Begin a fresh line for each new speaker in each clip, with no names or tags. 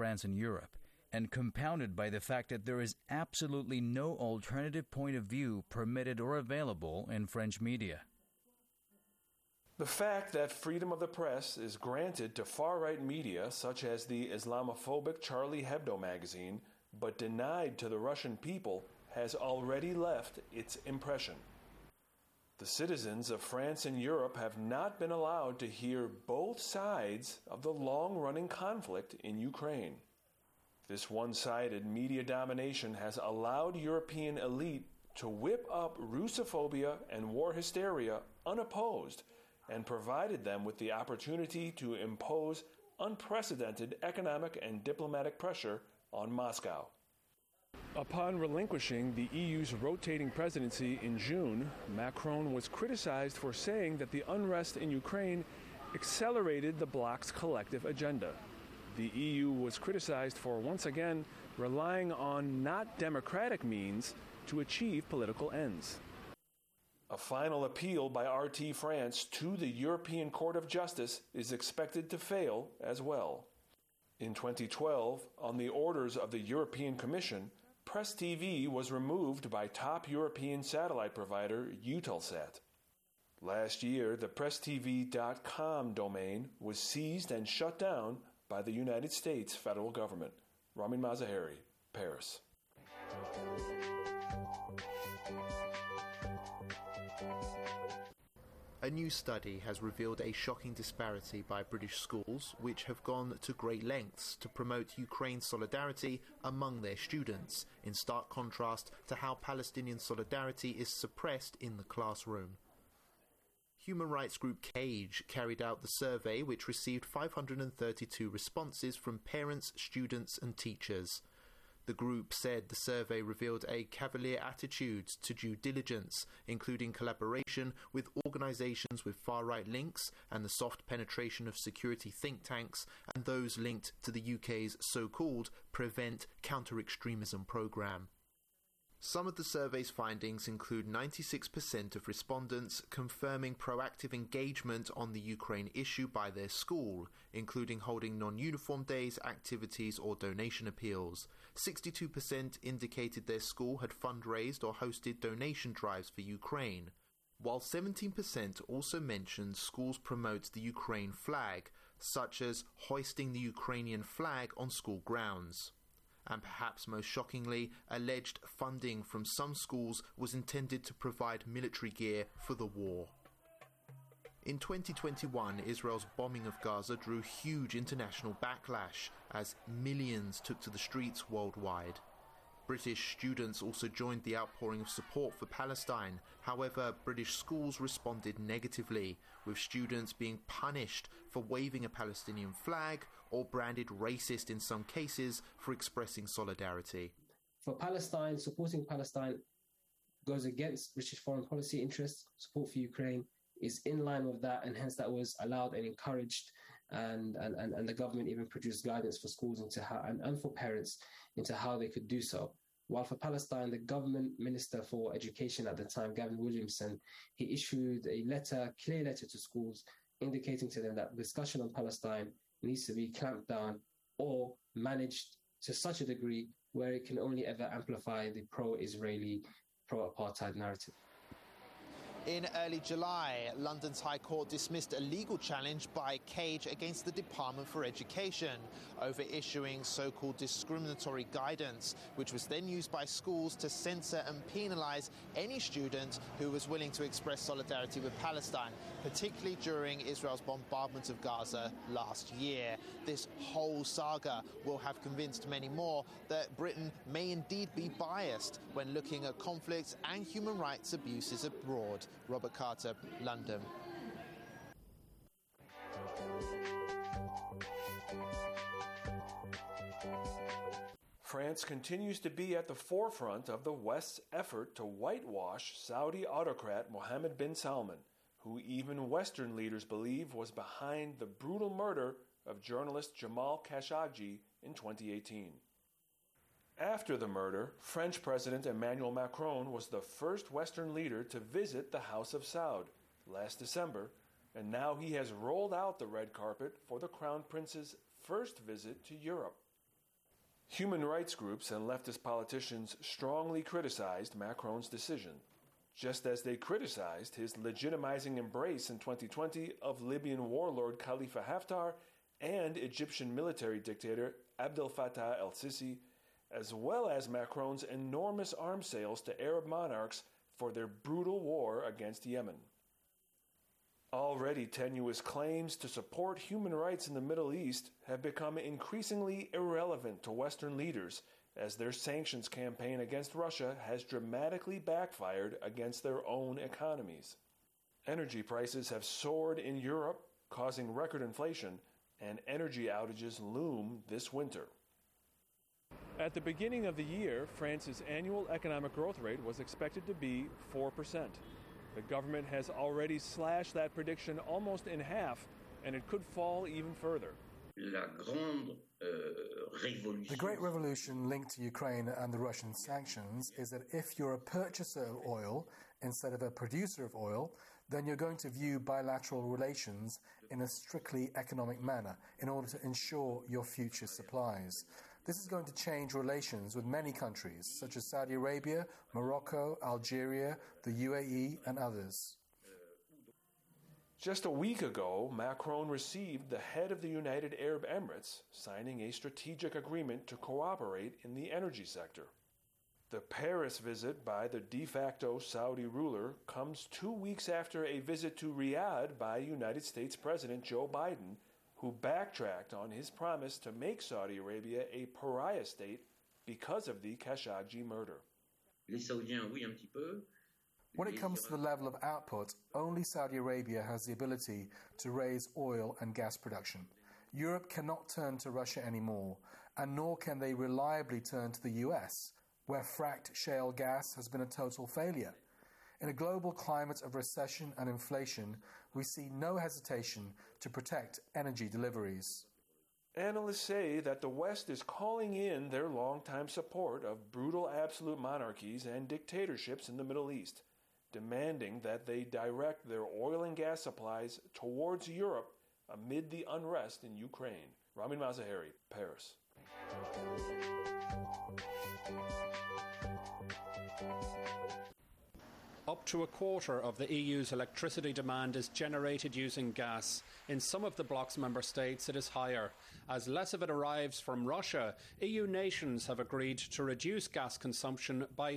France and Europe, and compounded by the fact that there is absolutely no alternative point of view permitted or available in French media.
The fact that freedom of the press is granted to far-right media such as the Islamophobic Charlie Hebdo magazine, but denied to the Russian people, has already left its impression. The citizens of France and Europe have not been allowed to hear both sides of the long-running conflict in Ukraine. This one-sided media domination has allowed European elite to whip up Russophobia and war hysteria unopposed, and provided them with the opportunity to impose unprecedented economic and diplomatic pressure on Moscow. Upon relinquishing the EU's rotating presidency in June, Macron was criticized for saying that the unrest in Ukraine accelerated the bloc's collective agenda. The EU was criticized for once again relying on not democratic means to achieve political ends. A final appeal by RT France to the European Court of Justice is expected to fail as well. In 2012, on the orders of the European Commission, Press TV was removed by top European satellite provider Eutelsat. Last year, the PressTV.com domain was seized and shut down by the United States federal government. Ramin Mazaheri, Paris.
A new study has revealed a shocking disparity by British schools, which have gone to great lengths to promote Ukraine solidarity among their students, in stark contrast to how Palestinian solidarity is suppressed in the classroom. Human rights group CAGE carried out the survey, which received 532 responses from parents, students and teachers. The group said the survey revealed a cavalier attitude to due diligence, including collaboration with organisations with far-right links and the soft penetration of security think tanks and those linked to the UK's so-called Prevent Counter-Extremism programme. Some of the survey's findings include 96% of respondents confirming proactive engagement on the Ukraine issue by their school, including holding non-uniform days, activities or donation appeals. 62% indicated their school had fundraised or hosted donation drives for Ukraine, while 17% also mentioned schools promote the Ukraine flag, such as hoisting the Ukrainian flag on school grounds. And perhaps most shockingly, alleged funding from some schools was intended to provide military gear for the war. In 2021, Israel's bombing of Gaza drew huge international backlash as millions took to the streets worldwide. British students also joined the outpouring of support for Palestine. However, British schools responded negatively, with students being punished for waving a Palestinian flag or branded racist in some cases for expressing solidarity.
For Palestine, supporting Palestine goes against British foreign policy interests. Support for Ukraine is in line with that, and hence that was allowed and encouraged, and the government even produced guidance for schools into how, and for parents into how they could do so. While for Palestine, the government minister for education at the time, Gavin Williamson, he issued a clear letter to schools indicating to them that discussion on Palestine needs to be clamped down or managed to such a degree where it can only ever amplify the pro-Israeli, pro-apartheid narrative.
In early July, London's High Court dismissed a legal challenge by CAGE against the Department for Education over issuing so-called discriminatory guidance, which was then used by schools to censor and penalise any student who was willing to express solidarity with Palestine, particularly during Israel's bombardment of Gaza last year. This whole saga will have convinced many more that Britain may indeed be biased when looking at conflicts and human rights abuses abroad. Robert Carter, London.
France continues to be at the forefront of the West's effort to whitewash Saudi autocrat Mohammed bin Salman, who even Western leaders believe was behind the brutal murder of journalist Jamal Khashoggi in 2018. After the murder, French President Emmanuel Macron was the first Western leader to visit the House of Saud last December, and now he has rolled out the red carpet for the Crown Prince's first visit to Europe. Human rights groups and leftist politicians strongly criticized Macron's decision, just as they criticized his legitimizing embrace in 2020 of Libyan warlord Khalifa Haftar and Egyptian military dictator Abdel Fattah el-Sisi, as well as Macron's enormous arms sales to Arab monarchs for their brutal war against Yemen. Already tenuous claims to support human rights in the Middle East have become increasingly irrelevant to Western leaders as their sanctions campaign against Russia has dramatically backfired against their own economies. Energy prices have soared in Europe, causing record inflation, and energy outages loom this winter. At the beginning of the year, France's annual economic growth rate was expected to be 4%. The government has already slashed that prediction almost in half, and it could fall even further.
The Great Revolution linked to Ukraine and the Russian sanctions is that if you're a purchaser of oil instead of a producer of oil, then you're going to view bilateral relations in a strictly economic manner in order to ensure your future supplies. This is going to change relations with many countries, such as Saudi Arabia, Morocco, Algeria, the UAE, and others.
Just a week ago, Macron received the head of the United Arab Emirates, signing a strategic agreement to cooperate in the energy sector. The Paris visit by the de facto Saudi ruler comes 2 weeks after a visit to Riyadh by United States President Joe Biden, who backtracked on his promise to make Saudi Arabia a pariah state because of the Khashoggi murder.
When it comes to the level of output, only Saudi Arabia has the ability to raise oil and gas production. Europe cannot turn to Russia anymore, and nor can they reliably turn to the US, where fracked shale gas has been a total failure. In a global climate of recession and inflation, we see no hesitation to protect energy deliveries.
Analysts say that the West is calling in their longtime support of brutal absolute monarchies and dictatorships in the Middle East, demanding that they direct their oil and gas supplies towards Europe amid the unrest in Ukraine. Ramin Mazaheri, Paris.
Up to a quarter of the EU's electricity demand is generated using gas. In some of the bloc's member states, it is higher. As less of it arrives from Russia, EU nations have agreed to reduce gas consumption by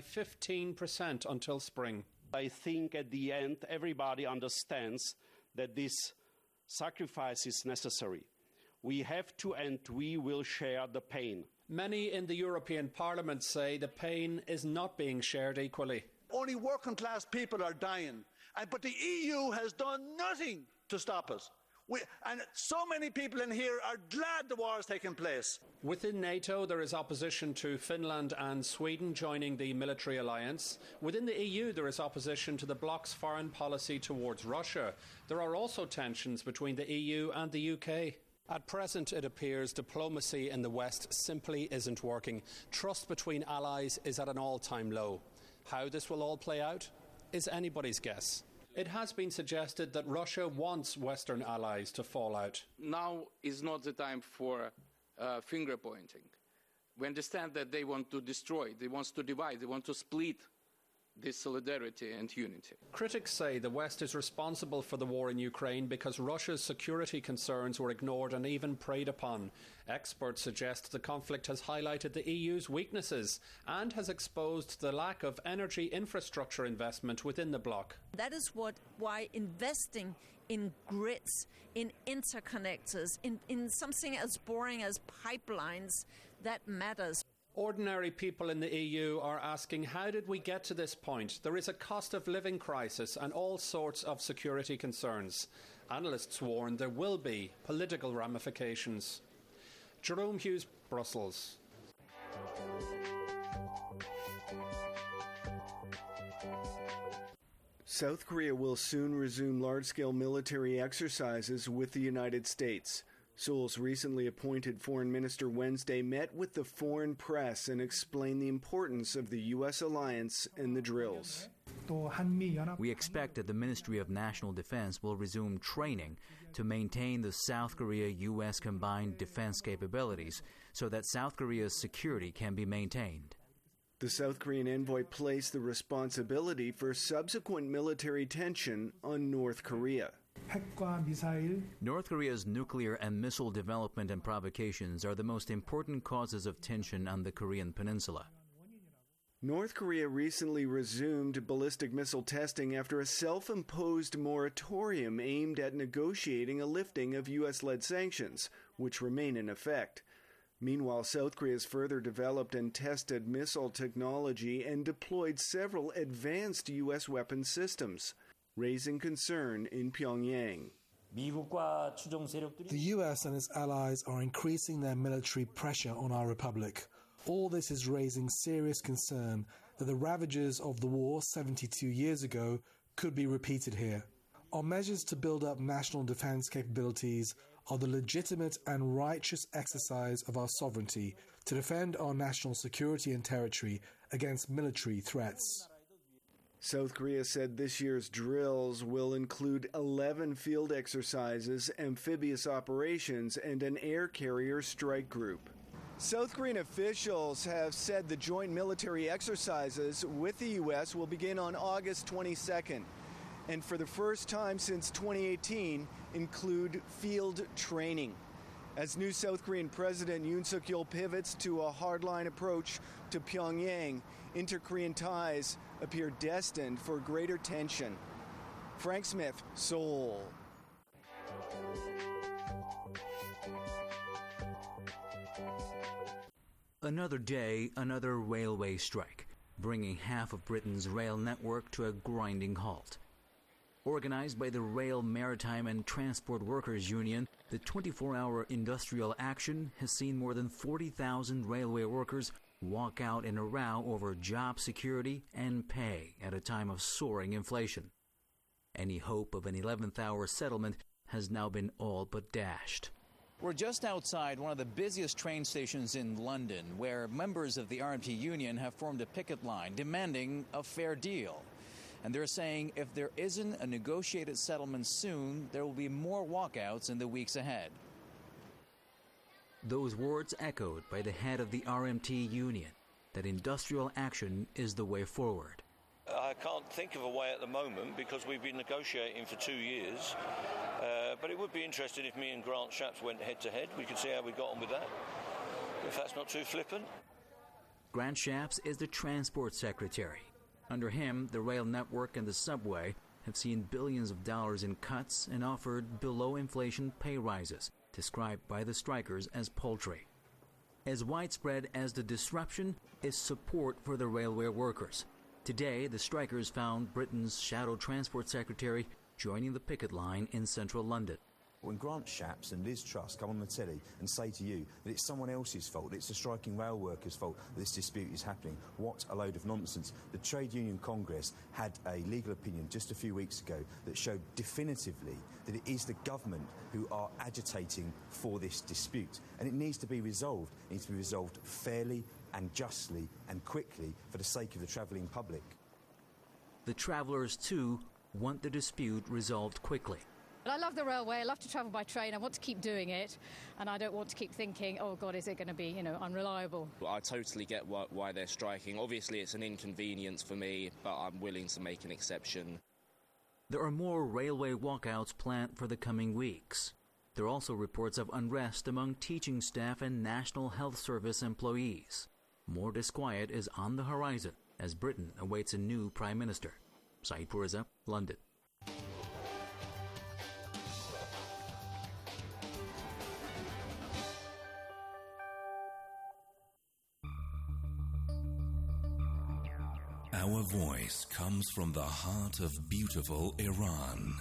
15% until spring.
I think at the end, everybody understands that this sacrifice is necessary. We have to, and we will share the pain.
Many in the European Parliament say the pain is not being shared equally.
Only working class people are dying. But the EU has done nothing to stop us. And so many people in here are glad the war is taking place.
Within NATO, there is opposition to Finland and Sweden joining the military alliance. Within the EU, there is opposition to the bloc's foreign policy towards Russia. There are also tensions between the EU and the UK. At present, it appears diplomacy in the West simply isn't working. Trust between allies is at an all-time low. How this will all play out is anybody's guess. It has been suggested that Russia wants Western allies to fall out.
Now is not the time for finger pointing. We understand that they want to destroy, they want to divide, they want to split this solidarity and unity.
Critics say the West is responsible for the war in Ukraine because Russia's security concerns were ignored and even preyed upon. Experts suggest the conflict has highlighted the EU's weaknesses and has exposed the lack of energy infrastructure investment within the bloc.
That is why investing in grids, in interconnectors, in something as boring as pipelines, that matters.
Ordinary people in the EU are asking, how did we get to this point? There is a cost of living crisis and all sorts of security concerns. Analysts warn there will be political ramifications. Jerome Hughes, Brussels.
South Korea will soon resume large-scale military exercises with the United States. Seoul's recently appointed foreign minister Wednesday met with the foreign press and explained the importance of the U.S. alliance in the drills.
We expect that the Ministry of National Defense will resume training to maintain the South Korea-U.S. combined defense capabilities so that South Korea's security can be maintained.
The South Korean envoy placed the responsibility for subsequent military tension on North Korea.
North Korea's nuclear and missile development and provocations are the most important causes of tension on the Korean peninsula.
North Korea recently resumed ballistic missile testing after a self-imposed moratorium aimed at negotiating a lifting of U.S.-led sanctions, which remain in effect. Meanwhile, South Korea has further developed and tested missile technology and deployed several advanced U.S. weapons systems, raising concern in Pyongyang.
The U.S. and its allies are increasing their military pressure on our republic. All this is raising serious concern that the ravages of the war 72 years ago could be repeated here. Our measures to build up national defense capabilities are the legitimate and righteous exercise of our sovereignty to defend our national security and territory against military threats.
South Korea said this year's drills will include 11 field exercises, amphibious operations, and an air carrier strike group. South Korean officials have said the joint military exercises with the U.S. will begin on August 22nd, and for the first time since 2018, include field training. As new South Korean President Yoon Suk-yeol pivots to a hardline approach to Pyongyang, inter-Korean ties appear destined for greater tension. Frank Smith, Seoul.
Another day, another railway strike, bringing half of Britain's rail network to a grinding halt. Organized by the Rail, Maritime and Transport Workers Union, the 24-hour industrial action has seen more than 40,000 railway workers walk out in a row over job security and pay at a time of soaring inflation. Any hope of an 11th-hour settlement has now been all but dashed. We're just outside one of the busiest train stations in London, where members of the RMT union have formed a picket line demanding a fair deal. And they're saying if there isn't a negotiated settlement soon, there will be more walkouts in the weeks ahead. Those words echoed by the head of the RMT union, that industrial action is the way forward.
I can't think of a way at the moment because we've been negotiating for 2 years. But it would be interesting if me and Grant Shapps went head-to-head. We could see how we got on with that, if that's not too flippant.
Grant Shapps is the Transport Secretary. Under him, the rail network and the subway have seen billions of dollars in cuts and offered below-inflation pay rises, described by the strikers as paltry. As widespread as the disruption is support for the railway workers. Today, the strikers found Britain's Shadow Transport Secretary joining the picket line in central London.
When Grant Shapps and Liz Truss come on the telly and say to you that it's someone else's fault, that it's the striking rail workers' fault that this dispute is happening, what a load of nonsense. The Trade Union Congress had a legal opinion just a few weeks ago that showed definitively that it is the government who are agitating for this dispute. And it needs to be resolved. It needs to be resolved fairly and justly and quickly for the sake of the travelling public.
The travellers, too, want the dispute resolved quickly.
I love the railway, I love to travel by train, I want to keep doing it, and I don't want to keep thinking, oh God, is it going to be, unreliable?
I totally get why they're striking. Obviously it's an inconvenience for me, but I'm willing to make an exception.
There are more railway walkouts planned for the coming weeks. There are also reports of unrest among teaching staff and National Health Service employees. More disquiet is on the horizon as Britain awaits a new Prime Minister. Saeed Puriza, London.
Our voice comes from the heart of beautiful Iran.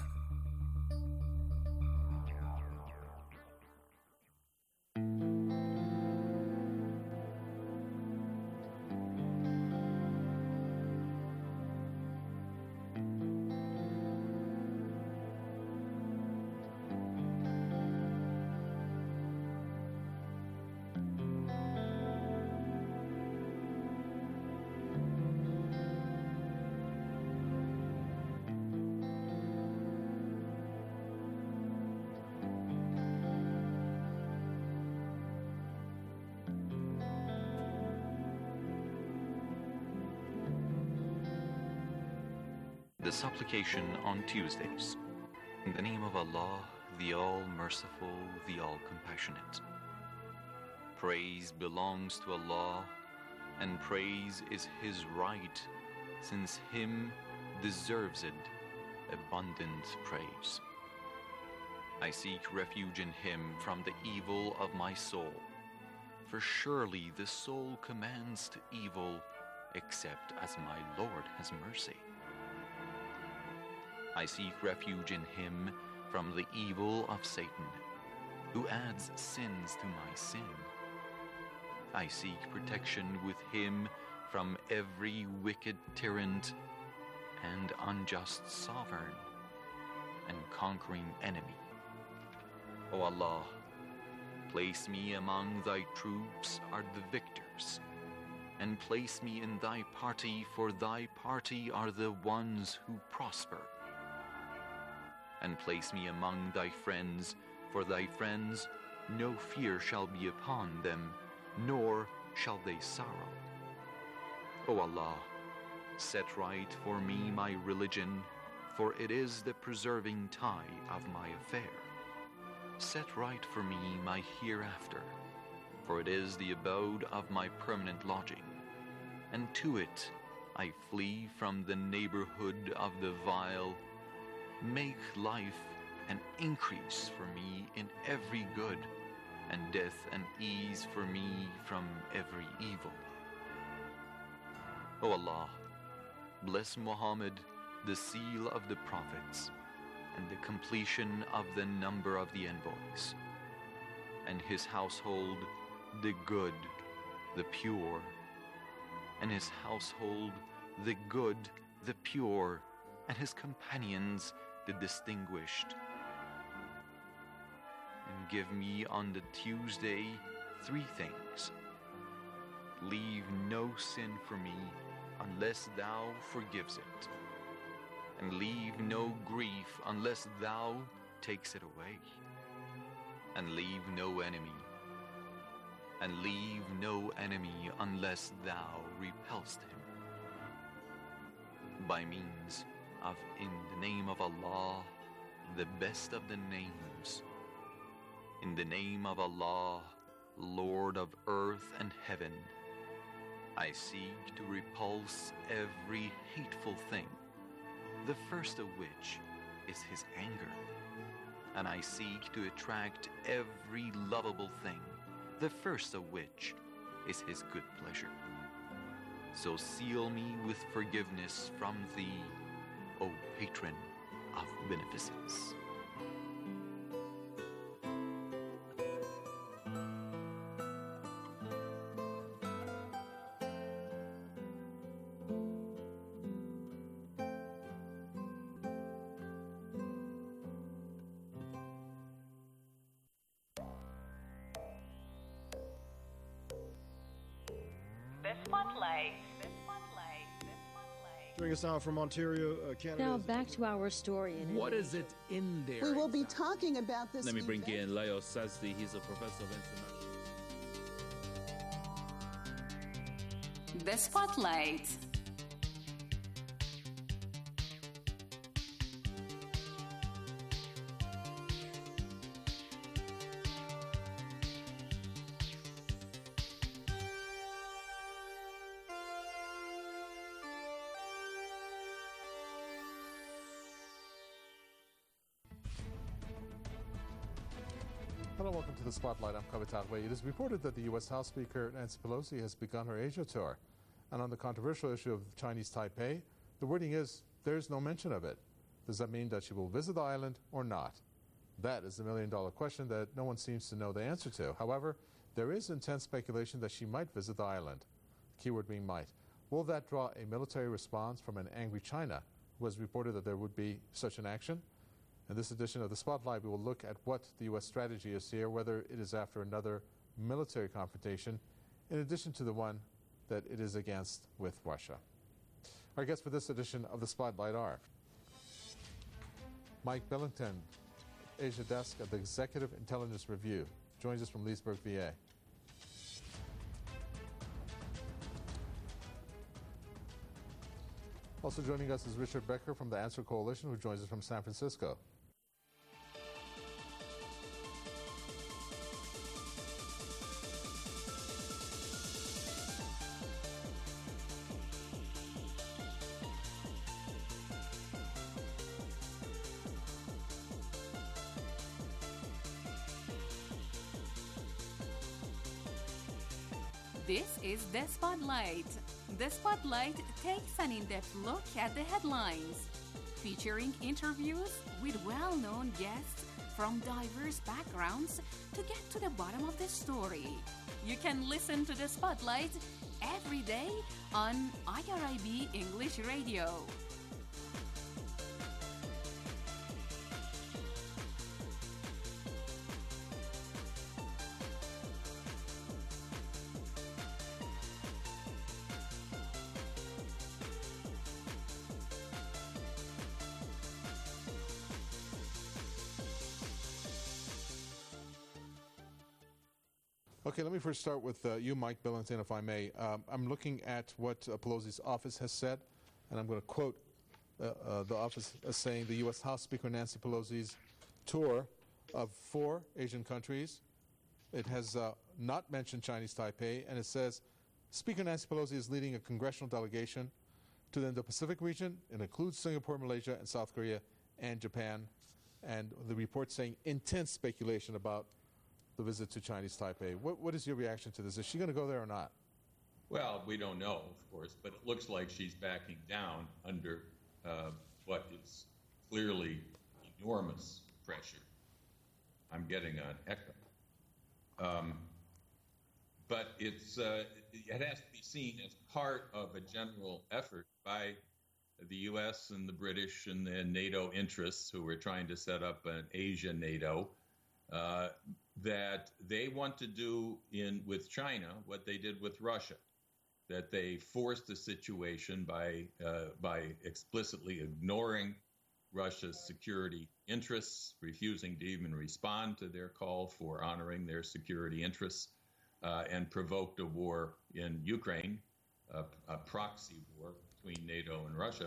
The supplication on Tuesdays. In the name of Allah, the All-Merciful, the All-Compassionate. Praise belongs to Allah, and praise is His right, since Him deserves it abundant praise. I seek refuge in Him from the evil of my soul, for surely the soul commands to evil, except as my Lord has mercy. I seek refuge in Him from the evil of Satan, who adds sins to my sin. I seek protection with Him from every wicked tyrant and unjust sovereign and conquering enemy. O Allah, place me among Thy troops are the victors, and place me in Thy party, for Thy party are the ones who prosper. And place me among Thy friends, for Thy friends no fear shall be upon them, nor shall they sorrow. O Allah, set right for me my religion, for it is the preserving tie of my affair. Set right for me my hereafter, for it is the abode of my permanent lodging, and to it I flee from the neighborhood of the vile. Make life an increase for me in every good, and death an ease for me from every evil. O Allah, bless Muhammad, the seal of the prophets, and the completion of the number of the envoys, and his household, the good, the pure, and his household, the good, the pure, and his companions, the distinguished. And give me on the Tuesday 3 things. Leave no sin for me unless Thou forgives it, and leave no grief unless Thou takes it away, and leave no enemy unless Thou repelst him. By means of in the name of Allah, the best of the names, in the name of Allah, Lord of earth and heaven, I seek to repulse every hateful thing, the first of which is His anger, and I seek to attract every lovable thing, the first of which is His good pleasure. So seal me with forgiveness from Thee, O Patron of beneficence.
Joining us now from Ontario, Canada.
Now back to our story.
What is it in there?
We will be talking about this.
Let me bring in Leo Sazdi. He's a professor of international.
The Spotlight.
Hello, welcome to the Spotlight. I'm Kavita Way. It is reported that the U.S. House Speaker Nancy Pelosi has begun her Asia tour. And on the controversial issue of Chinese Taipei, the wording is, there's no mention of it. Does that mean that she will visit the island or not? That is the million-dollar question that no one seems to know the answer to. However, there is intense speculation that she might visit the island. The keyword being might. Will that draw a military response from an angry China, who has reported that there would be such an action? In this edition of the Spotlight, we will look at what the U.S. strategy is here, whether it is after another military confrontation, in addition to the one that it is against with Russia. Our guests for this edition of the Spotlight are Mike Billington, Asia Desk of the Executive Intelligence Review, joins us from Leesburg, VA. Also joining us is Richard Becker from the Answer Coalition, who joins us from San Francisco.
This is The Spotlight. The Spotlight takes an in-depth look at the headlines, featuring interviews with well-known guests from diverse backgrounds to get to the bottom of the story. You can listen to The Spotlight every day on IRIB English Radio.
Okay, let me first start with you, Mike Billington, if I may. I'm looking at what Pelosi's office has said, and I'm going to quote the office as saying the U.S. House Speaker Nancy Pelosi's tour of 4 Asian countries. It has not mentioned Chinese Taipei, and it says, Speaker Nancy Pelosi is leading a congressional delegation to the Indo-Pacific region. It includes Singapore, Malaysia, and South Korea, and Japan. And the report saying intense speculation about the visit to Chinese Taipei. What is your reaction to this? Is she going to go there or not?
Well, we don't know, of course, but it looks like she's backing down under what is clearly enormous pressure. I'm getting an echo. But it has to be seen as part of a general effort by the U.S. and the British and the NATO interests who are trying to set up an Asia NATO, that they want to do with China what they did with Russia, that they forced the situation by explicitly ignoring Russia's security interests, refusing to even respond to their call for honoring their security interests, and provoked a war in Ukraine, a proxy war between NATO and Russia,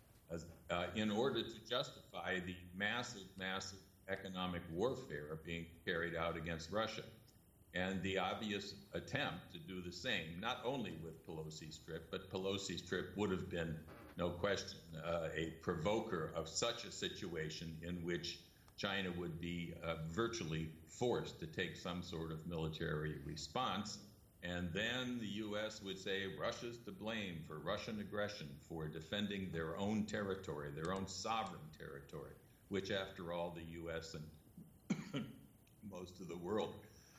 in order to justify the massive economic warfare being carried out against Russia. And the obvious attempt to do the same, not only with Pelosi's trip, but Pelosi's trip would have been, no question, a provoker of such a situation in which China would be virtually forced to take some sort of military response. And then the U.S. would say Russia's to blame for Russian aggression, for defending their own territory, their own sovereign territory, which, after all, the U.S. and most of the world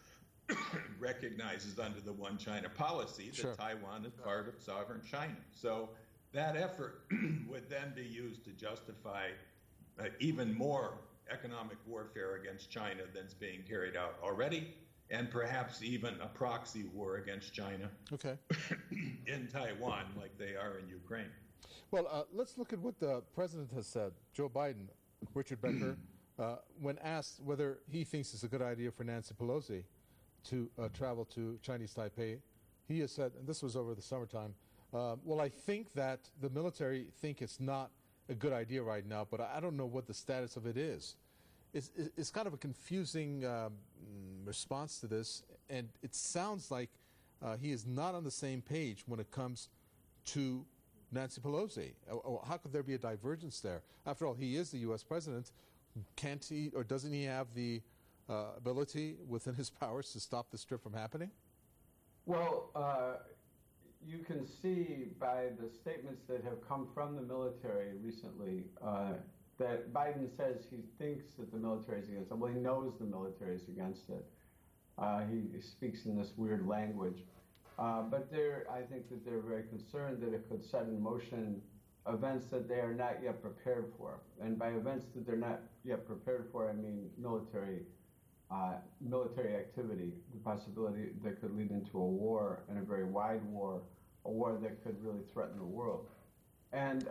recognizes under the One China policy that Taiwan is part of sovereign China. So that effort would then be used to justify even more economic warfare against China than's being carried out already, and perhaps even a proxy war against China in Taiwan like they are in Ukraine.
Well, let's look at what the president has said. Joe Biden, Richard Becker, when asked whether he thinks it's a good idea for Nancy Pelosi to travel to Chinese Taipei, he has said, and this was over the summertime, well, I think that the military think it's not a good idea right now, but I don't know what the status of it is. It's kind of a confusing response to this, and it sounds like he is not on the same page when it comes to Nancy Pelosi. How could there be a divergence there? After all, he is the U.S. president. Can't he, or doesn't he have the ability within his powers to stop this trip from happening?
Well, you can see by the statements that have come from the military recently that Biden says he thinks that the military is against it. Well, he knows the military is against it. He speaks in this weird language. But I think that they're very concerned that it could set in motion events that they are not yet prepared for. And by events that they're not yet prepared for, I mean military activity, the possibility that could lead into a war, and a very wide war, a war that could really threaten the world. And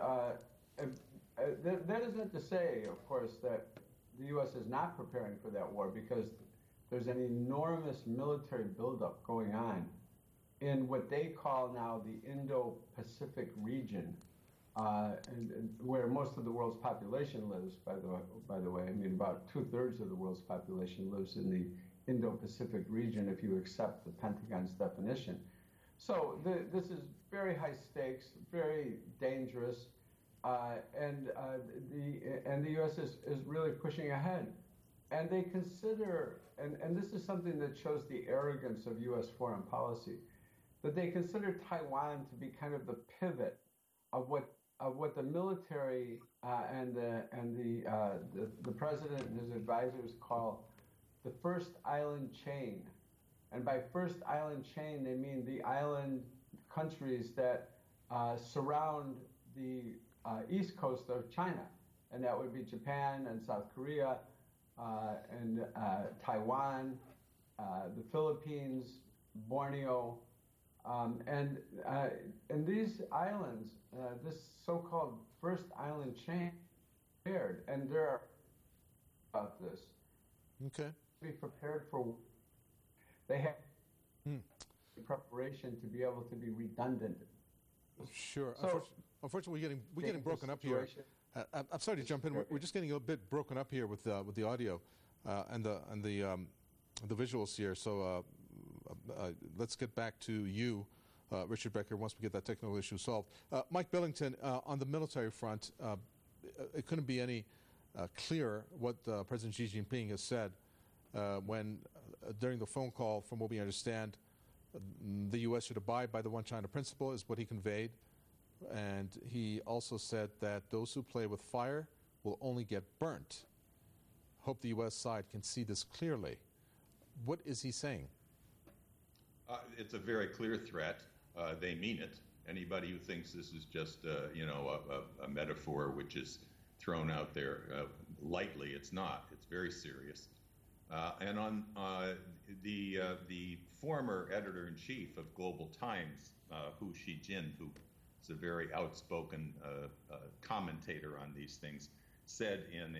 that isn't to say, of course, that the U.S. is not preparing for that war, because there's an enormous military buildup going on in what they call now the Indo-Pacific region, and where most of the world's population lives, by the way. I mean, about 2/3 of the world's population lives in the Indo-Pacific region, if you accept the Pentagon's definition. So this is very high stakes, very dangerous, and the U.S. is really pushing ahead. And they consider, and this is something that shows the arrogance of U.S. foreign policy, that they consider Taiwan to be kind of the pivot of what the military and the president and his advisors call the first island chain. And by first island chain, they mean the island countries that surround the east coast of China. And that would be Japan and South Korea and Taiwan, the Philippines, Borneo. And these islands, this so-called first island chain, and there are about this.
Okay.
Be prepared for. They have preparation to be able to be redundant.
Sure.
So,
unfortunately, we're getting broken up here. I'm sorry to jump in. We're just getting a bit broken up here with the audio and the visuals here. So let's get back to you, Richard Becker, once we get that technical issue solved. Mike Billington, on the military front, it couldn't be any clearer what President Xi Jinping has said when, during the phone call, from what we understand, the U.S. should abide by the One China principle, is what he conveyed. And he also said that those who play with fire will only get burnt. Hope the U.S. side can see this clearly. What is he saying?
It's a very clear threat. They mean it. Anybody who thinks this is just a metaphor which is thrown out there lightly, it's not. It's very serious. And on the former editor-in-chief of Global Times, Hu Xijin, who is a very outspoken commentator on these things, said in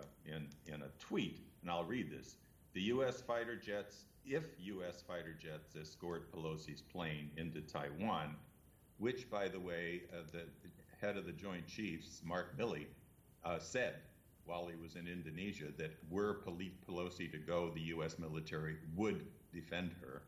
a tweet, and I'll read this: the U.S. fighter jets, if U.S. fighter jets escort Pelosi's plane into Taiwan, which, by the way, the head of the Joint Chiefs, Mark Milley, said while he was in Indonesia that were Pelosi to go, the U.S. military would defend her.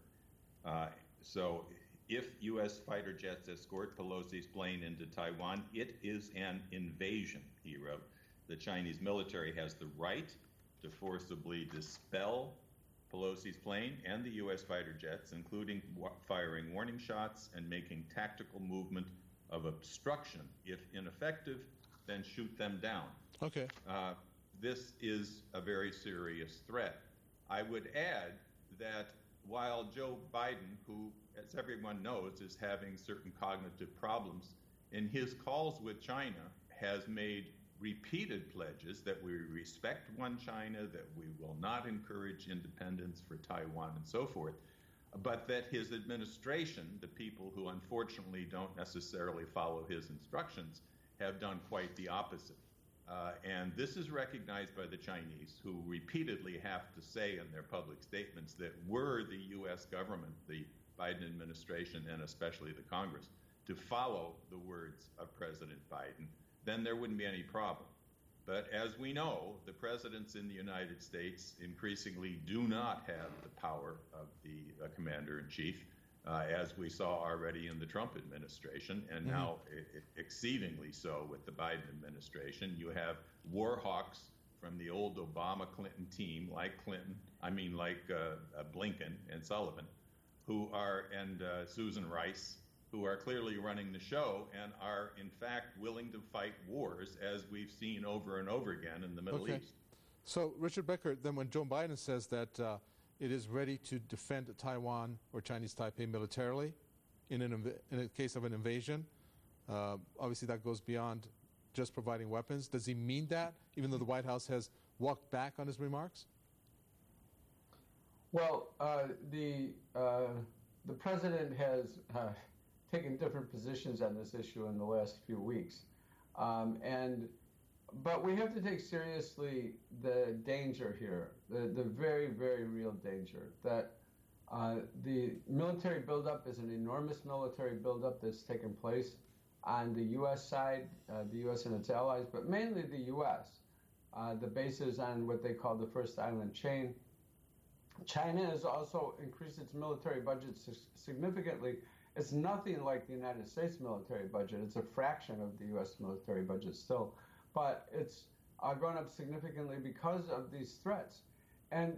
So if U.S. fighter jets escort Pelosi's plane into Taiwan, it is an invasion, he wrote. The Chinese military has the right to forcibly dispel Pelosi's plane and the U.S. fighter jets, including firing warning shots and making tactical movement of obstruction. If ineffective, then shoot them down.
Okay.
This is a very serious threat. I would add that while Joe Biden, who, as everyone knows, is having certain cognitive problems, in his calls with China has made repeated pledges that we respect one China, that we will not encourage independence for Taiwan and so forth, but that his administration, the people who unfortunately don't necessarily follow his instructions, have done quite the opposite. And this is recognized by the Chinese, who repeatedly have to say in their public statements that were the U.S. government, the Biden administration, and especially the Congress, to follow the words of President Biden, then there wouldn't be any problem. But as we know, the presidents in the United States increasingly do not have the power of the commander-in-chief, as we saw already in the Trump administration, and now exceedingly so with the Biden administration. You have war hawks from the old Obama-Clinton team, like Blinken and Sullivan, and Susan Rice, who are clearly running the show and are, in fact, willing to fight wars, as we've seen over and over again in the Middle East.
So, Richard Becker, then when Joe Biden says that it is ready to defend Taiwan or Chinese Taipei militarily in a case of an invasion, obviously that goes beyond just providing weapons. Does he mean that, even though the White House has walked back on his remarks?
Well, the president has taken different positions on this issue in the last few weeks. But we have to take seriously the danger here, the very, very real danger, that the military buildup is an enormous military buildup that's taken place on the U.S. side, the U.S. and its allies, but mainly the U.S. The bases on what they call the First Island Chain. China has also increased its military budget significantly. It's nothing like the United States military budget. It's a fraction of the U.S. military budget still, but it's gone up significantly because of these threats. And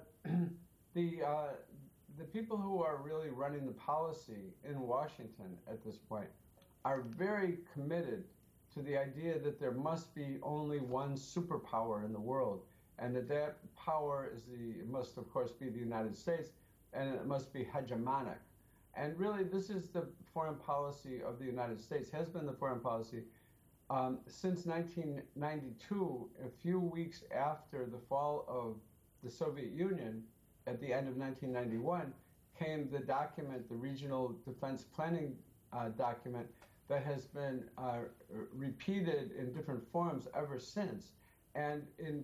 the people who are really running the policy in Washington at this point are very committed to the idea that there must be only one superpower in the world, and that power must of course be the United States, and it must be hegemonic. And really, this is the foreign policy of the United States, has been the foreign policy since 1992, a few weeks after the fall of the Soviet Union. At the end of 1991 came the document, the Regional Defense Planning document, that has been repeated in different forms ever since, and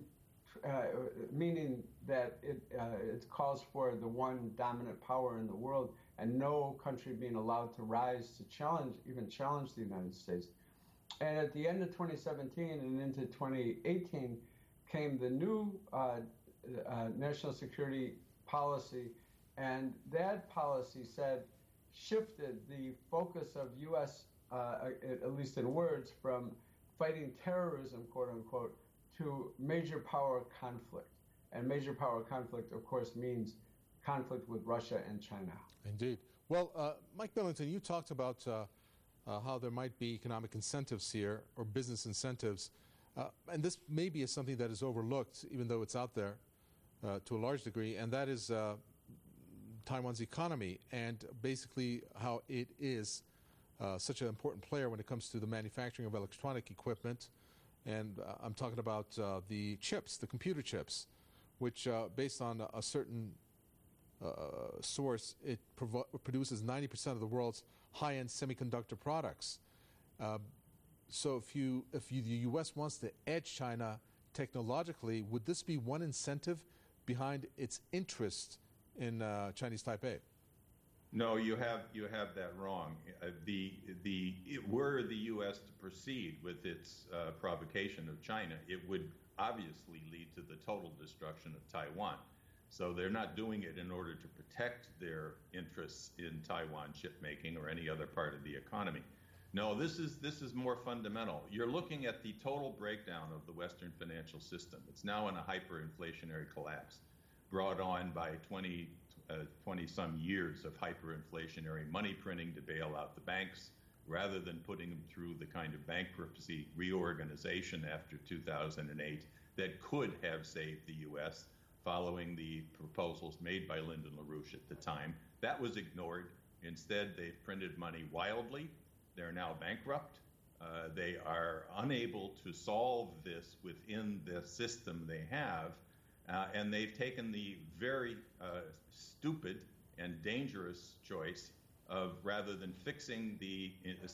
meaning that it calls for the one dominant power in the world and no country being allowed to rise to challenge the United States. And at the end of 2017 and into 2018 came the new national security policy, and that policy shifted the focus of U.S., at least in words, from fighting terrorism, quote unquote, to major power conflict. And major power conflict, of course, means conflict with Russia and China.
Indeed. Well, Mike Billington, you talked about how there might be economic incentives here, or business incentives, and this maybe is something that is overlooked, even though it's out there to a large degree, and that is Taiwan's economy, and basically how it is such an important player when it comes to the manufacturing of electronic equipment. And I'm talking about the chips, the computer chips, which based on a certain source, it produces 90% of the world's high-end semiconductor products. So if the U.S. wants to edge China technologically, would this be one incentive behind its interest in Chinese Taipei?
No, you have that wrong. Were the U.S. to proceed with its provocation of China, it would obviously lead to the total destruction of Taiwan. So they're not doing it in order to protect their interests in Taiwan chip making or any other part of the economy. No, this is more fundamental. You're looking at the total breakdown of the Western financial system. It's now in a hyperinflationary collapse, brought on by 20-some years of hyperinflationary money printing to bail out the banks, rather than putting them through the kind of bankruptcy reorganization after 2008 that could have saved the U.S. following the proposals made by Lyndon LaRouche at the time. That was ignored. Instead, they've printed money wildly. They're now bankrupt. They are unable to solve this within the system they have. And they've taken the very stupid and dangerous choice of, rather than fixing the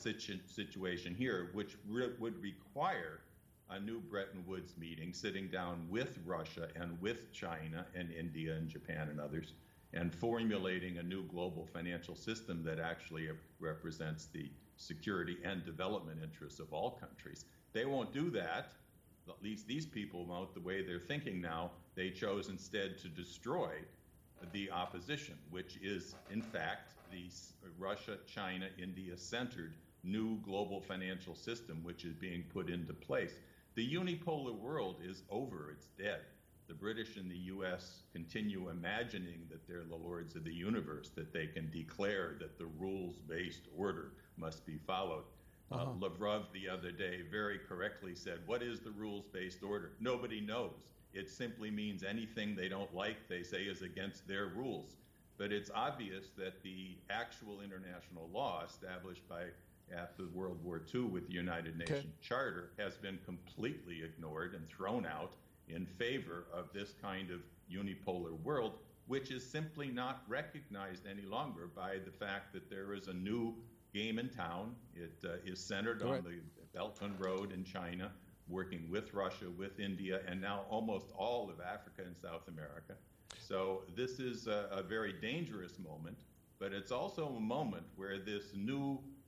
situation here, which would require a new Bretton Woods meeting, sitting down with Russia and with China and India and Japan and others, and formulating a new global financial system that actually represents the security and development interests of all countries. They won't do that. At least these people won't. The way they're thinking now, they chose instead to destroy the opposition, which is, in fact, the Russia, China, India-centered new global financial system, which is being put into place. The unipolar world is over. It's dead. The British and the U.S. continue imagining that they're the lords of the universe, that they can declare that the rules-based order must be followed. Lavrov the other day very correctly said, what is the rules-based order? Nobody knows. It simply means anything they don't like, they say, is against their rules. But it's obvious that the actual international law established after World War II with the United Nations Charter has been completely ignored and thrown out in favor of this kind of unipolar world, which is simply not recognized any longer by the fact that there is a new game in town. It is centered on the Belt and Road in China, working with Russia, with India, and now almost all of Africa and South America. So this is a very dangerous moment, but it's also a moment where this new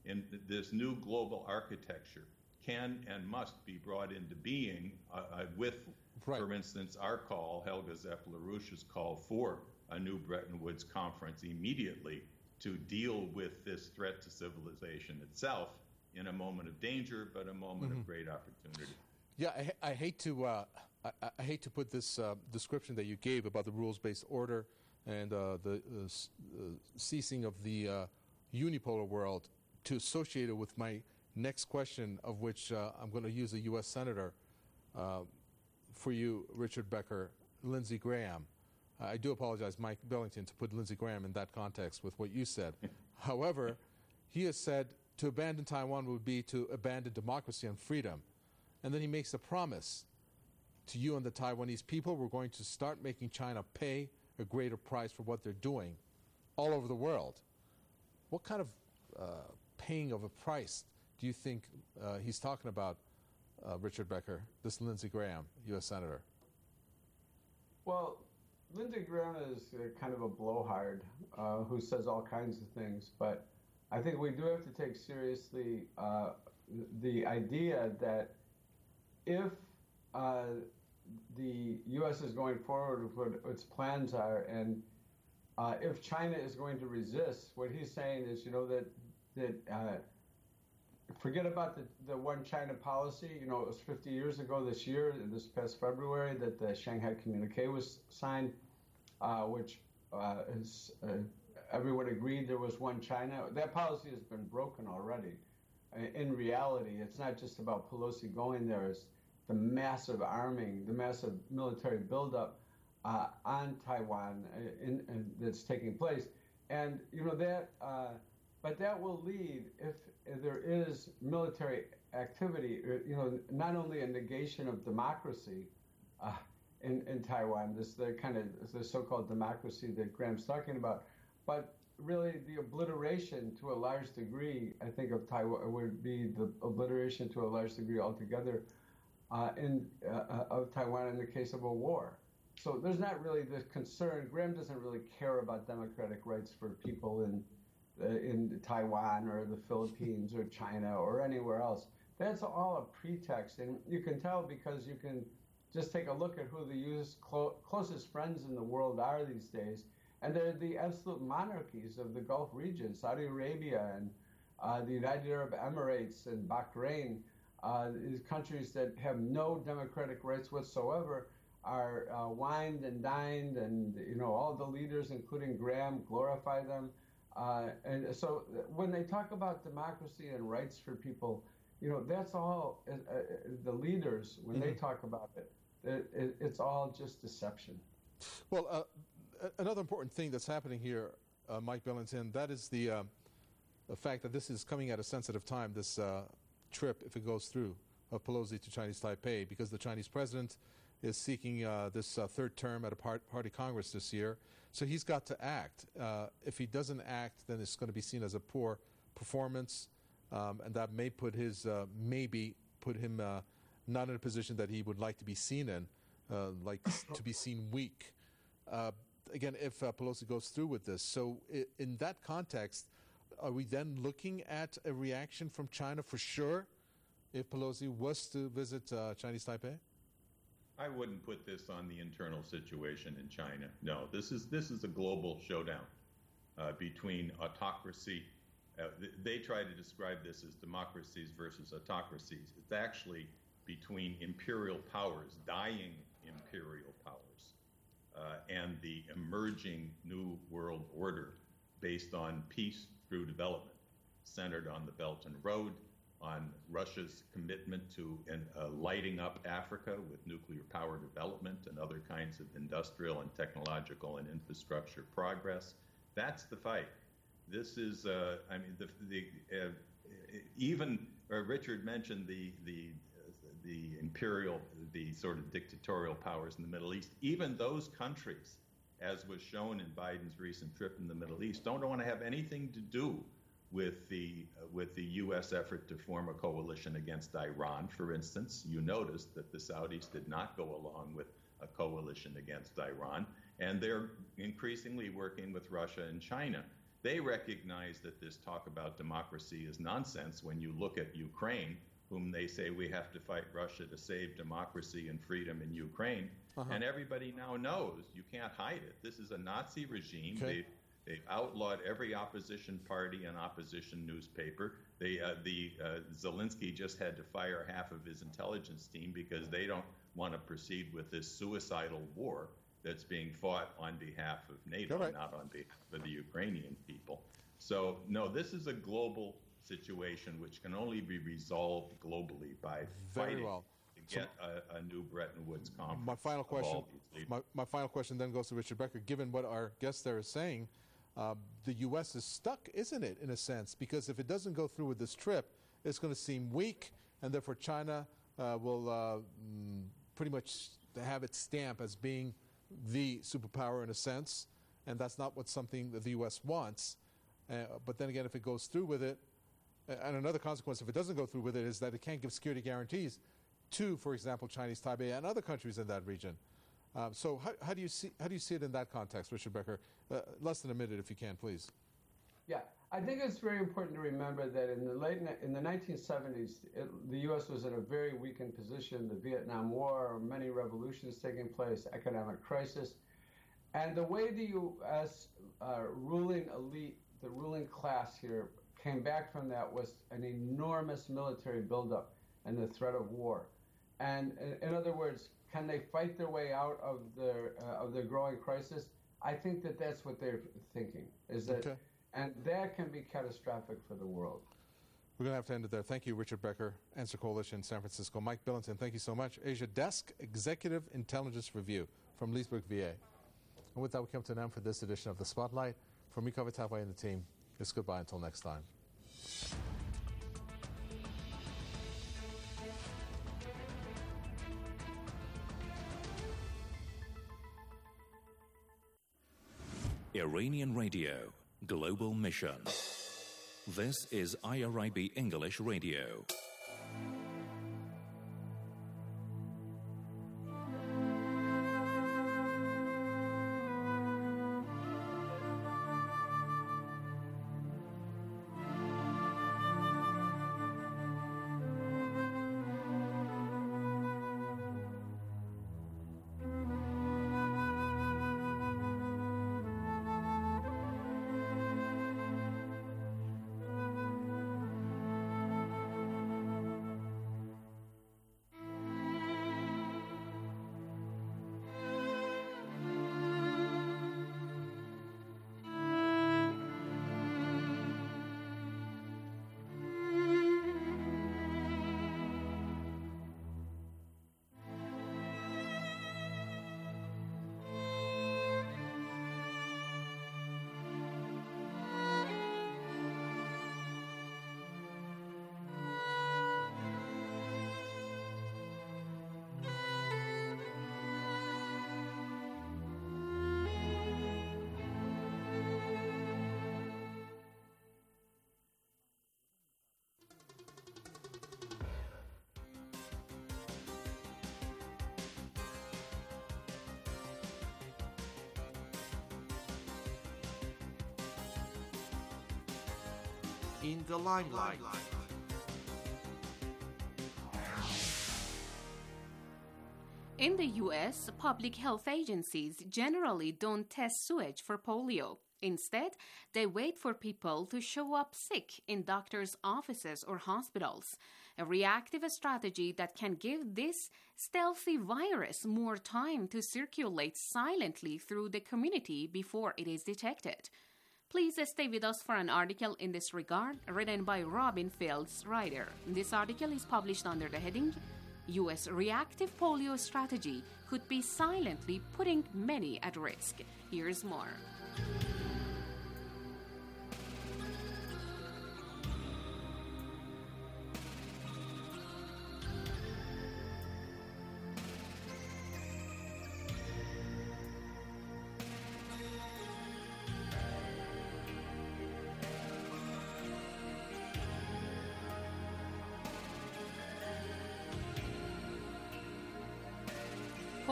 in this new global architecture can and must be brought into being with, for instance, our call, Helga Zepp-LaRouche's call for a new Bretton Woods conference immediately to deal with this threat to civilization itself in a moment of danger, but a moment of great opportunity.
Yeah, I hate to put this description that you gave about the rules-based order and the ceasing of the unipolar world to associate it with my next question, of which I'm going to use a U.S. Senator for you, Richard Becker, Lindsey Graham. I do apologize, Mike Billington, to put Lindsey Graham in that context with what you said. However, he has said to abandon Taiwan would be to abandon democracy and freedom. And then he makes a promise to you and the Taiwanese people: we're going to start making China pay a greater price for what they're doing all over the world. What kind of paying of a price do you think he's talking about, Richard Becker, this Lindsey Graham, U.S. Senator?
Well, Lindsey Graham is kind of a blowhard who says all kinds of things, but I think we do have to take seriously the idea that if the U.S. is going forward with what its plans are, and if China is going to resist, what he's saying is, that forget about the one China policy. It was 50 years ago this year, this past February, that the Shanghai Communique was signed, which everyone agreed there was one China. That policy has been broken already. In reality, it's not just about Pelosi going there. It's the massive arming, the massive military buildup on Taiwan that's taking place. And, but that will lead, if there is military activity, not only a negation of democracy in Taiwan, the so-called democracy that Graham's talking about, but really the obliteration to a large degree, I think, of Taiwan would be the obliteration to a large degree altogether of Taiwan in the case of a war. So there's not really this concern. Graham doesn't really care about democratic rights for people in Taiwan or the Philippines or China or anywhere else. That's all a pretext, and you can tell because you can just take a look at who the U.S. closest friends in the world are these days, and they're the absolute monarchies of the Gulf region, Saudi Arabia and the United Arab Emirates and Bahrain. These countries that have no democratic rights whatsoever are wined and dined, and all the leaders, including Graham, glorify them. And so when they talk about democracy and rights for people, that's all the leaders, when they talk about it, it's all just deception.
Well, another important thing that's happening here, Mike Billington, that is the fact that this is coming at a sensitive time, this trip, if it goes through, of Pelosi to Chinese Taipei, because the Chinese president is seeking this third term at a party Congress this year. So he's got to act. If he doesn't act, then it's going to be seen as a poor performance, and that may put him not in a position that he would like to be seen in, to be seen weak. Again, if Pelosi goes through with this. So in that context, are we then looking at a reaction from China for sure if Pelosi was to visit Chinese Taipei?
I wouldn't put this on the internal situation in China. No, this is a global showdown between autocracy. They try to describe this as democracies versus autocracies. It's actually between imperial powers, dying imperial powers, and the emerging new world order based on peace through development, centered on the Belt and Road, on Russia's commitment to lighting up Africa with nuclear power development and other kinds of industrial and technological and infrastructure progress. That's the fight. This is, even Richard mentioned the imperial, the sort of dictatorial powers in the Middle East. Even those countries, as was shown in Biden's recent trip in the Middle East, don't want to have anything to do with the U.S. effort to form a coalition against Iran, for instance. You noticed that the Saudis did not go along with a coalition against Iran, and they're increasingly working with Russia and China. they recognize that this talk about democracy is nonsense when you look at Ukraine, whom they say we have to fight Russia to save democracy and freedom in Ukraine. And everybody now knows you can't hide it. This is a Nazi regime.
Okay.
They've outlawed every opposition party and opposition newspaper. Zelensky just had to fire half of his intelligence team because they don't want to proceed with this suicidal war that's being fought on behalf of NATO, not on behalf of the Ukrainian people. So, no, this is a global situation which can only be resolved globally by fighting to get a new Bretton Woods conference.
My final question. My final question then goes to Richard Becker. Given what our guest there is saying, the U.S. is stuck, isn't it, in a sense? Because if it doesn't go through with this trip, it's going to seem weak, and therefore China will pretty much have its stamp as being the superpower in a sense, and that's not something that the U.S. wants. But then again, if it goes through with it, and another consequence if it doesn't go through with it is that it can't give security guarantees to, for example, Chinese Taipei and other countries in that region. So how do you see it in that context, Richard Becker? Less than a minute, if you can, please.
Yeah, I think it's very important to remember that in the 1970s, the U.S. was in a very weakened position. The Vietnam War, many revolutions taking place, economic crisis, and the way the U.S. Ruling elite, the ruling class here, came back from that was an enormous military buildup and the threat of war. And in other words, can they fight their way out of their growing crisis? I think that's what they're thinking. And that can be catastrophic for the world.
We're going to have to end it there. Thank you, Richard Becker, Answer Coalition, San Francisco. Mike Billington, thank you so much. Asia Desk, Executive Intelligence Review from Leesburg, VA. And with that, we come to an end for this edition of The Spotlight. From me, Kaveh Tagway, and the team, it's goodbye until next time.
Iranian Radio, Global Mission. This is IRIB English Radio.
In the limelight.
In the U.S., public health agencies generally don't test sewage for polio. Instead, they wait for people to show up sick in doctors' offices or hospitals, a reactive strategy that can give this stealthy virus more time to circulate silently through the community before it is detected. Please stay with us for an article in this regard, written by Robin Fields Ryder. This article is published under the heading, U.S. Reactive Polio Strategy Could Be Silently Putting Many at Risk. Here's more.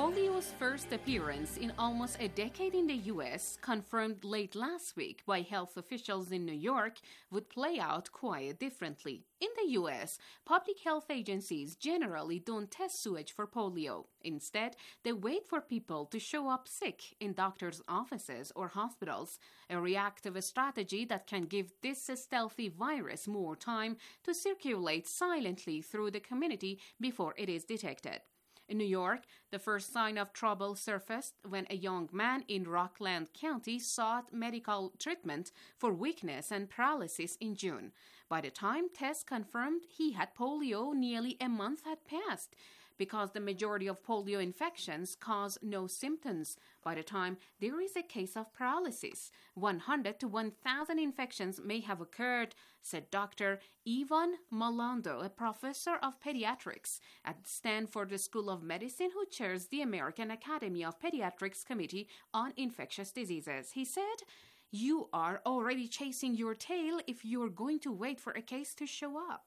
Polio's first appearance in almost a decade in the U.S., confirmed late last week by health officials in New York, would play out quite differently. In the U.S., public health agencies generally don't test sewage for polio. Instead, they wait for people to show up sick in doctors' offices or hospitals, a reactive strategy that can give this stealthy virus more time to circulate silently through the community before it is detected. In New York, the first sign of trouble surfaced when a young man in Rockland County sought medical treatment for weakness and paralysis in June. By the time tests confirmed he had polio, nearly a month had passed. Because the majority of polio infections cause no symptoms by the time there is a case of paralysis. 100 to 1,000 infections may have occurred, said Dr. Ivan Malando, a professor of pediatrics at Stanford School of Medicine who chairs the American Academy of Pediatrics Committee on Infectious Diseases. He said, "You are already chasing your tail if you're going to wait for a case to show up."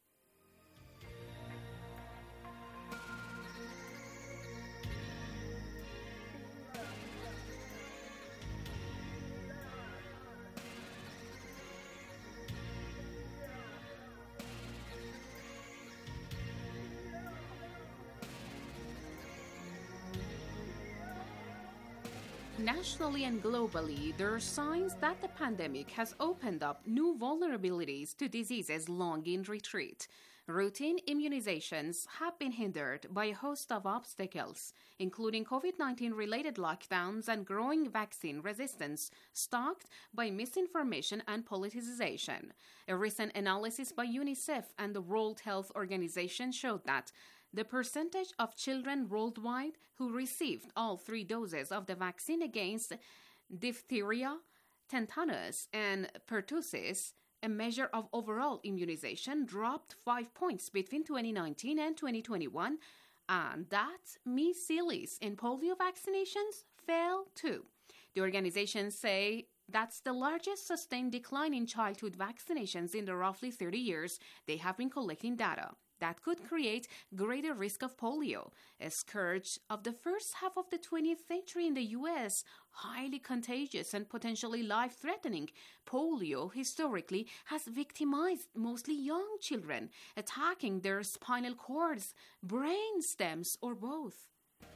Nationally and globally, there are signs that the pandemic has opened up new vulnerabilities to diseases long in retreat. Routine immunizations have been hindered by a host of obstacles, including COVID-19 related lockdowns and growing vaccine resistance, stalked by misinformation and politicization. A recent analysis by UNICEF and the World Health Organization showed that the percentage of children worldwide who received all 3 doses of the vaccine against diphtheria, tetanus, and pertussis, a measure of overall immunization, dropped 5 points between 2019 and 2021, and that measles and polio vaccinations fell too. The organizations say that's the largest sustained decline in childhood vaccinations in the roughly 30 years they have been collecting data. That could create greater risk of polio, a scourge of the first half of the 20th century in the U.S., highly contagious and potentially life-threatening. Polio historically has victimized mostly young children, attacking their spinal cords, brain stems, or both.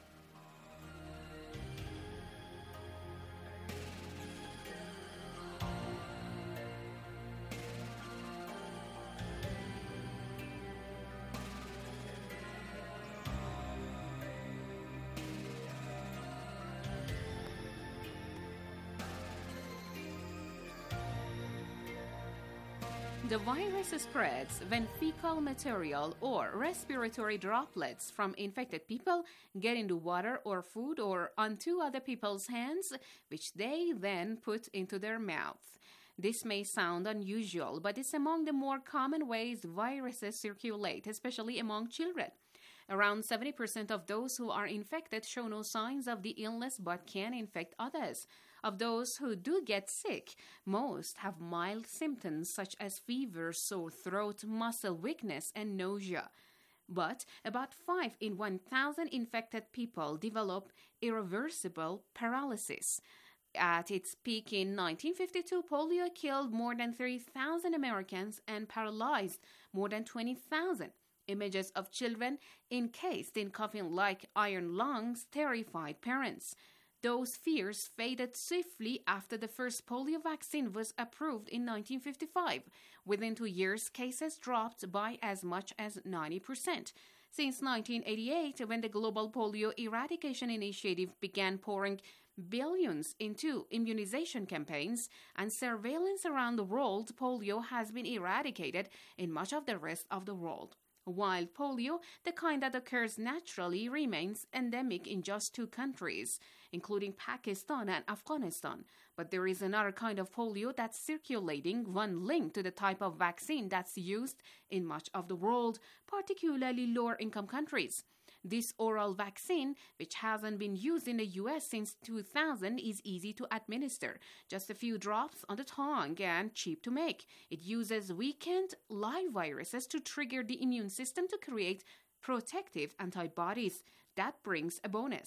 The virus spreads when fecal material or respiratory droplets from infected people get into water or food or onto other people's hands, which they then put into their mouth. This may sound unusual, but it's among the more common ways viruses circulate, especially among children. Around 70% of those who are infected show no signs of the illness but can infect others. Of those who do get sick, most have mild symptoms such as fever, sore throat, muscle weakness, and nausea. But about 5 in 1,000 infected people develop irreversible paralysis. At its peak in 1952, polio killed more than 30,000 Americans and paralyzed more than 20,000. Images of children encased in coffin-like iron lungs terrified parents. Those fears faded swiftly after the first polio vaccine was approved in 1955. Within 2 years, cases dropped by as much as 90%. Since 1988, when the Global Polio Eradication Initiative began pouring billions into immunization campaigns and surveillance around the world, polio has been eradicated in much of the rest of the world. Wild polio, the kind that occurs naturally, remains endemic in just 2 countries, including Pakistan and Afghanistan. But there is another kind of polio that's circulating, one linked to the type of vaccine that's used in much of the world, particularly lower-income countries. This oral vaccine, which hasn't been used in the U.S. since 2000, is easy to administer. Just a few drops on the tongue and cheap to make. It uses weakened live viruses to trigger the immune system to create protective antibodies. That brings a bonus.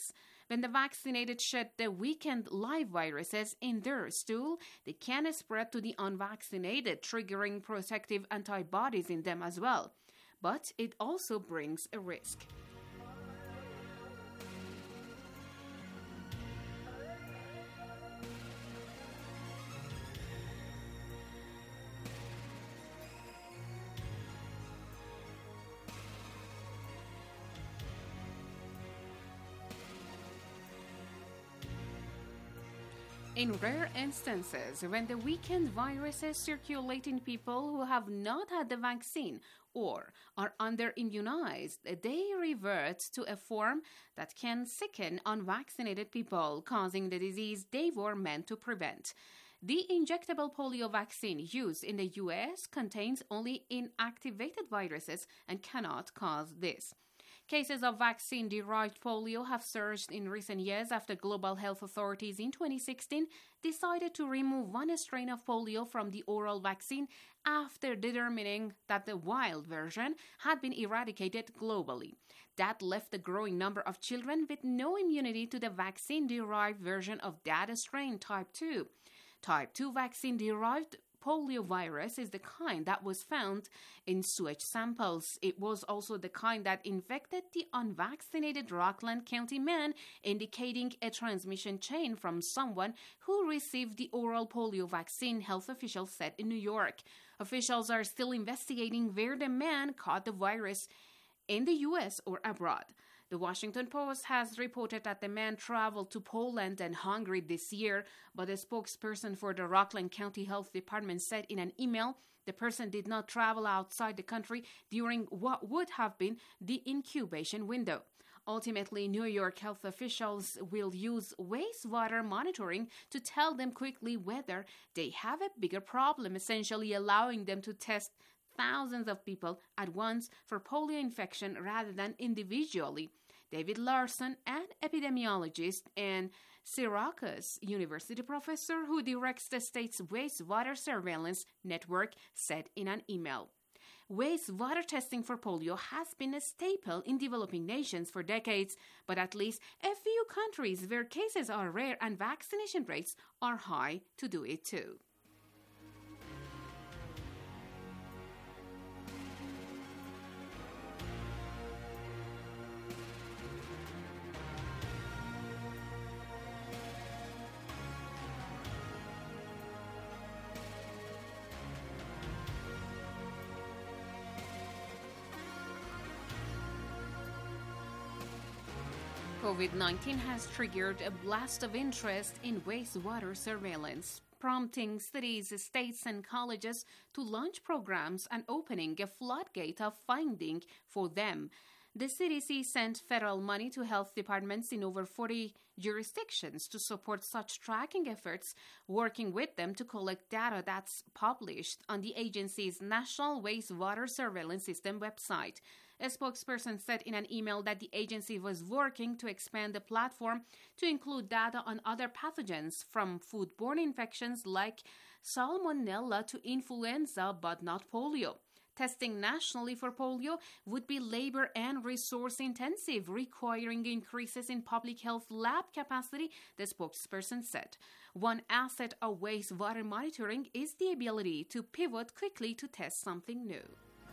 When the vaccinated shed the weakened live viruses in their stool, they can spread to the unvaccinated, triggering protective antibodies in them as well. But it also brings a risk. In rare instances, when the weakened viruses circulate in people who have not had the vaccine or are under-immunized, they revert to a form that can sicken unvaccinated people, causing the disease they were meant to prevent. The injectable polio vaccine used in the U.S. contains only inactivated viruses and cannot cause this. Cases of vaccine-derived polio have surged in recent years after global health authorities in 2016 decided to remove one strain of polio from the oral vaccine after determining that the wild version had been eradicated globally. That left a growing number of children with no immunity to the vaccine-derived version of that strain, type 2. Type 2 vaccine-derived poliovirus is the kind that was found in sewage samples. It was also the kind that infected the unvaccinated Rockland County man, indicating a transmission chain from someone who received the oral polio vaccine, health officials said in New York. Officials are still investigating where the man caught the virus, in the U.S. or abroad. The Washington Post has reported that the man traveled to Poland and Hungary this year, but a spokesperson for the Rockland County Health Department said in an email the person did not travel outside the country during what would have been the incubation window. Ultimately, New York health officials will use wastewater monitoring to tell them quickly whether they have a bigger problem, essentially allowing them to test thousands of people at once for polio infection rather than individually. David Larson, an epidemiologist and Syracuse University professor who directs the state's wastewater surveillance network, said in an email. Wastewater testing for polio has been a staple in developing nations for decades, but at least a few countries where cases are rare and vaccination rates are high to do it too. COVID-19 has triggered a blast of interest in wastewater surveillance, prompting cities, states, and colleges to launch programs and opening a floodgate of funding for them. The CDC sent federal money to health departments in over 40 jurisdictions to support such tracking efforts, working with them to collect data that's published on the agency's National Wastewater Surveillance System website. A spokesperson said in an email that the agency was working to expand the platform to include data on other pathogens, from foodborne infections like salmonella to influenza, but not polio. Testing nationally for polio would be labor and resource intensive, requiring increases in public health lab capacity, the spokesperson said. One asset of wastewater monitoring is the ability to pivot quickly to test something new.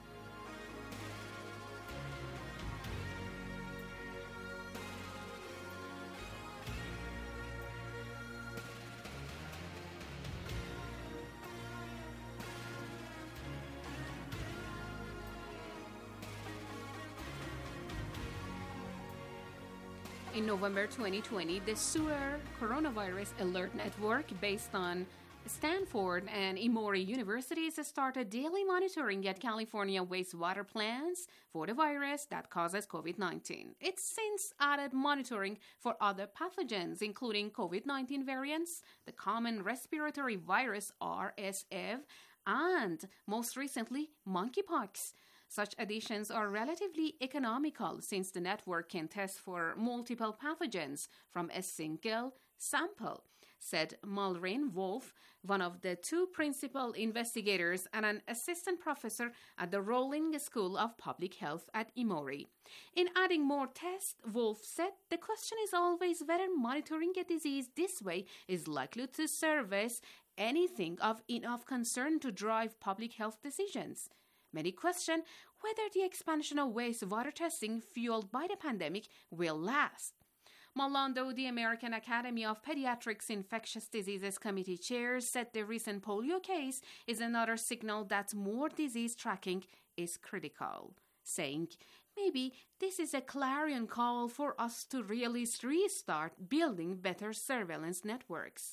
In November 2020, the SURE Coronavirus Alert Network, based on Stanford and Emory Universities, started daily monitoring at California wastewater plants for the virus that causes COVID-19. It's since added monitoring for other pathogens, including COVID-19 variants, the common respiratory virus RSV, and most recently, monkeypox. Such additions are relatively economical since the network can test for multiple pathogens from a single sample. said Malrin Wolf, one of the two principal investigators and an assistant professor at the Rollins School of Public Health at Emory. In adding more tests, Wolf said the question is always whether monitoring a disease this way is likely to service anything of enough concern to drive public health decisions. Many question whether the expansion of wastewater testing fueled by the pandemic will last. Malando, the American Academy of Pediatrics Infectious Diseases Committee chair, said the recent polio case is another signal that more disease tracking is critical, saying, maybe this is a clarion call for us to really restart building better surveillance networks.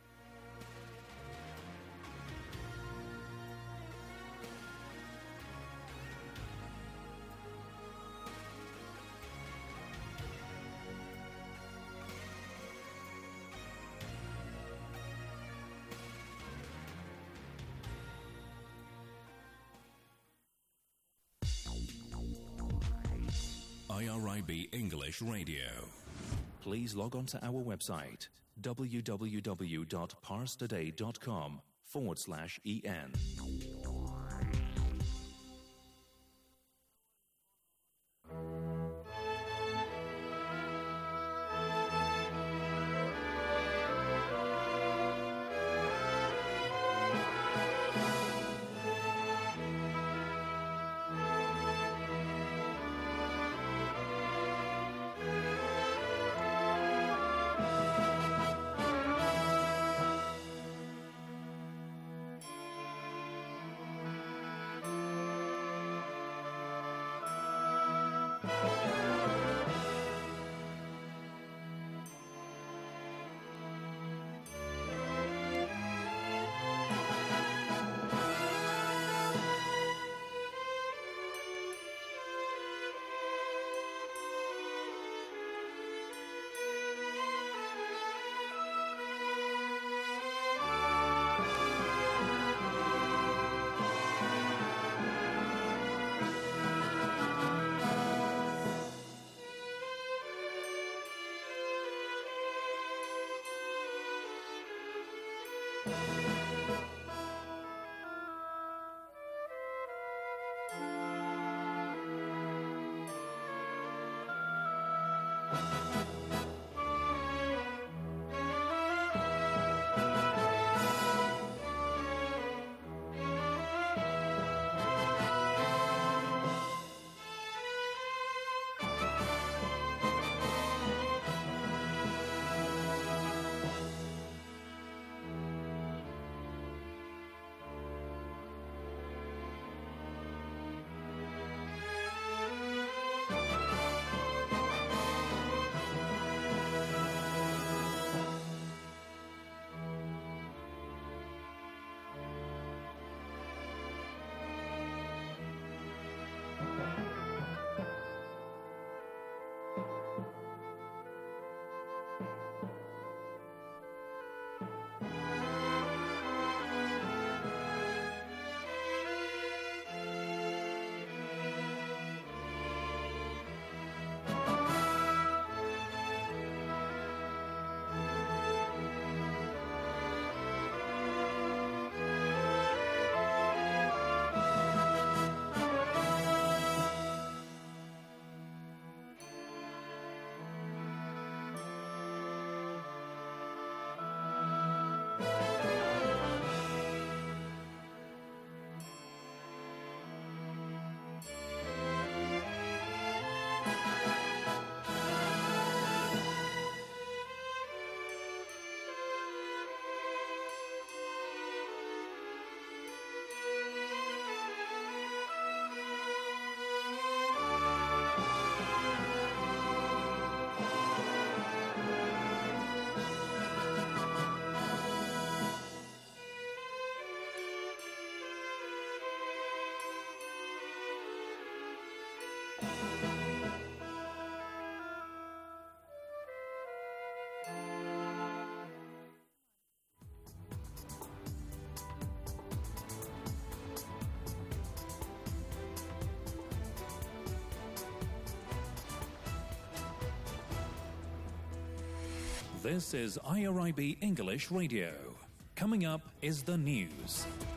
IRIB English Radio. Please log on to our website www.parstoday.com/en. This is IRIB English Radio. Coming up is the news.